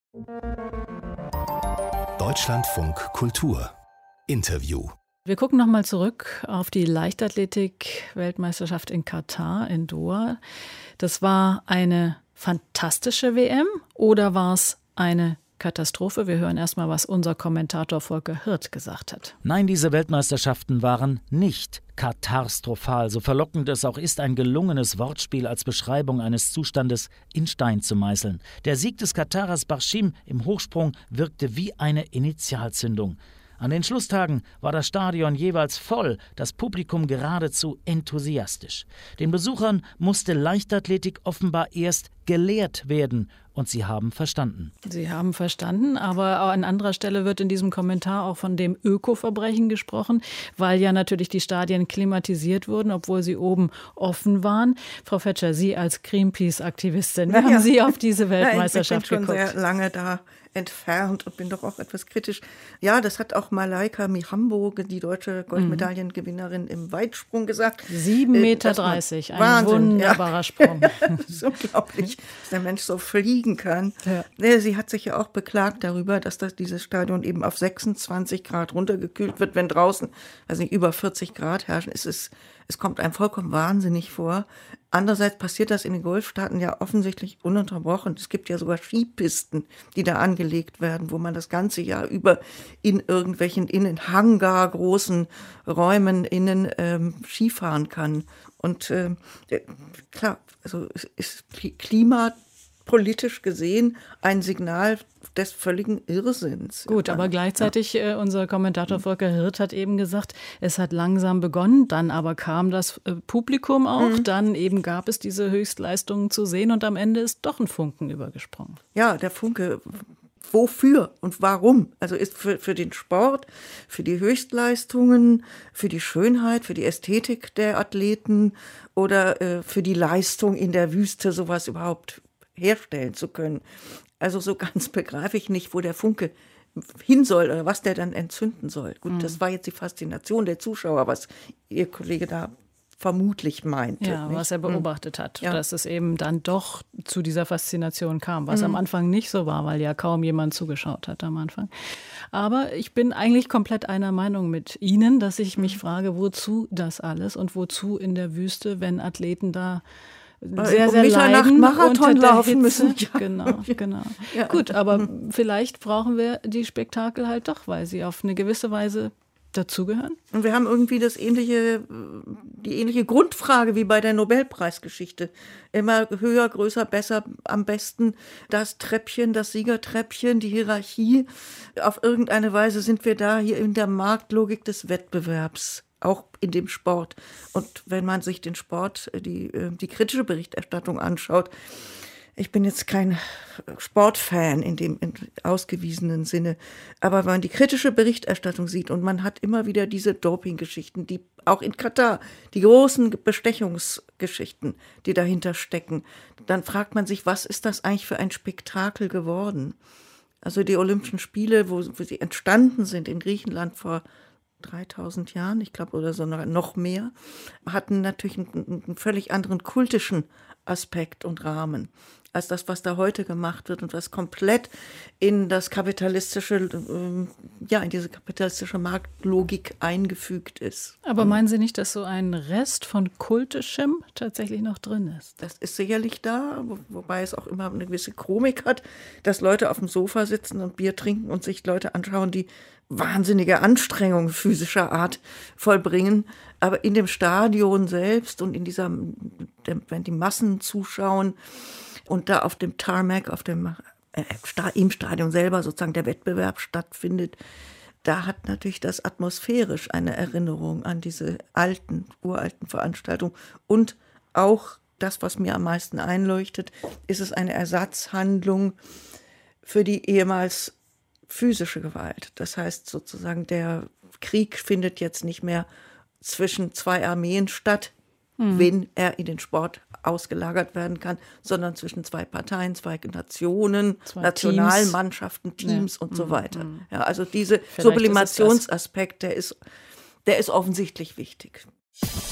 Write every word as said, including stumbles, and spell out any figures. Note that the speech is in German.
Deutschlandfunk Kultur Interview. Wir gucken nochmal zurück auf die Leichtathletik-Weltmeisterschaft in Katar, in Doha. Das war eine fantastische W M oder war es eine Katastrophe? Wir hören erstmal, was unser Kommentator Volker Hirt gesagt hat. Nein, diese Weltmeisterschaften waren nicht katastrophal. So verlockend es auch ist, ein gelungenes Wortspiel als Beschreibung eines Zustandes in Stein zu meißeln. Der Sieg des Katarers Barshim im Hochsprung wirkte wie eine Initialzündung. An den Schlusstagen war das Stadion jeweils voll, das Publikum geradezu enthusiastisch. Den Besuchern musste Leichtathletik offenbar erst gelehrt werden und sie haben verstanden. Sie haben verstanden, aber an anderer Stelle wird in diesem Kommentar auch von dem Ökoverbrechen gesprochen, weil ja natürlich die Stadien klimatisiert wurden, obwohl sie oben offen waren. Frau Fetscher, Sie als Greenpeace-Aktivistin, wie ja, haben ja. Sie auf diese Weltmeisterschaft ja, ich bin schon geguckt? sehr lange da entfernt und bin doch auch etwas kritisch. Ja, das hat auch Malaika Mihambo, die deutsche Goldmedaillengewinnerin im Weitsprung, gesagt. sieben Meter dreißig, ein Wahnsinn, wunderbarer ja. Sprung. Das ist unglaublich, dass der Mensch so fliegen kann. Ja. Sie hat sich ja auch beklagt darüber, dass das, dieses Stadion eben auf sechsundzwanzig Grad runtergekühlt wird, wenn draußen, also nicht über vierzig Grad herrschen. Es ist, es kommt einem vollkommen wahnsinnig vor. Andererseits passiert das in den Golfstaaten ja offensichtlich ununterbrochen. Es gibt ja sogar Skipisten, die da angelegt werden, wo man das ganze Jahr über in irgendwelchen, in den Hangar großen Räumen innen ähm, Skifahren kann. Und äh, klar, also es ist klimapolitisch gesehen ein Signal des völligen Irrsinns. Gut, aber gleichzeitig, äh, unser Kommentator Volker Hirt hat eben gesagt, es hat langsam begonnen, dann aber kam das äh, Publikum auch, mhm. dann eben gab es diese Höchstleistungen zu sehen und am Ende ist doch ein Funken übergesprungen. Ja, der Funke. Wofür und warum? Also ist für, für den Sport, für die Höchstleistungen, für die Schönheit, für die Ästhetik der Athleten oder äh, für die Leistung in der Wüste sowas überhaupt herstellen zu können. Also so ganz begreife ich nicht, wo der Funke hin soll oder was der dann entzünden soll. Gut, mhm. das war jetzt die Faszination der Zuschauer, was Ihr Kollege da vermutlich meinte. Ja, nicht? was er beobachtet hat, ja. dass es eben dann doch zu dieser Faszination kam, was mhm. am Anfang nicht so war, weil ja kaum jemand zugeschaut hat am Anfang. Aber ich bin eigentlich komplett einer Meinung mit Ihnen, dass ich mich frage, wozu das alles und wozu in der Wüste, wenn Athleten da sehr, um sehr leiden, Marathon laufen Hitze. müssen. Ja. Genau, genau. Ja. Gut, aber vielleicht brauchen wir die Spektakel halt doch, weil sie auf eine gewisse Weise dazugehören. Und wir haben irgendwie das ähnliche, die ähnliche Grundfrage wie bei der Nobelpreisgeschichte. Immer höher, größer, besser, am besten. Das Treppchen, das Siegertreppchen, die Hierarchie. Auf irgendeine Weise sind wir da hier in der Marktlogik des Wettbewerbs. Auch in dem Sport. Und wenn man sich den Sport, die, die kritische Berichterstattung anschaut, ich bin jetzt kein Sportfan in dem in ausgewiesenen Sinne, aber wenn man die kritische Berichterstattung sieht und man hat immer wieder diese Doping-Geschichten, die auch in Katar, die großen Bestechungsgeschichten, die dahinter stecken, dann fragt man sich, was ist das eigentlich für ein Spektakel geworden? Also die Olympischen Spiele, wo, wo sie entstanden sind in Griechenland vor dreitausend Jahren, ich glaube, oder so noch mehr, hatten natürlich einen, einen völlig anderen kultischen Aspekt und Rahmen als das, was da heute gemacht wird und was komplett in das kapitalistische, äh, ja, in diese kapitalistische Marktlogik eingefügt ist. Aber meinen Sie nicht, dass so ein Rest von Kultischem tatsächlich noch drin ist? Das ist sicherlich da, wo, wobei es auch immer eine gewisse Komik hat, dass Leute auf dem Sofa sitzen und Bier trinken und sich Leute anschauen, die wahnsinnige Anstrengungen physischer Art vollbringen. Aber in dem Stadion selbst und in dieser, wenn die Massen zuschauen und da auf dem Tarmac, auf dem, äh, im Stadion selber sozusagen der Wettbewerb stattfindet, da hat natürlich das atmosphärisch eine Erinnerung an diese alten, uralten Veranstaltungen. Und auch das, was mir am meisten einleuchtet, ist es eine Ersatzhandlung für die ehemals physische Gewalt. Das heißt sozusagen, der Krieg findet jetzt nicht mehr zwischen zwei Armeen statt, mhm. wenn er in den Sport ausgelagert werden kann, sondern zwischen zwei Parteien, zwei Nationen, zwei Nationalmannschaften, Teams ja. und so weiter. Mhm. Ja, also dieser Sublimationsaspekt, der ist, der ist offensichtlich wichtig.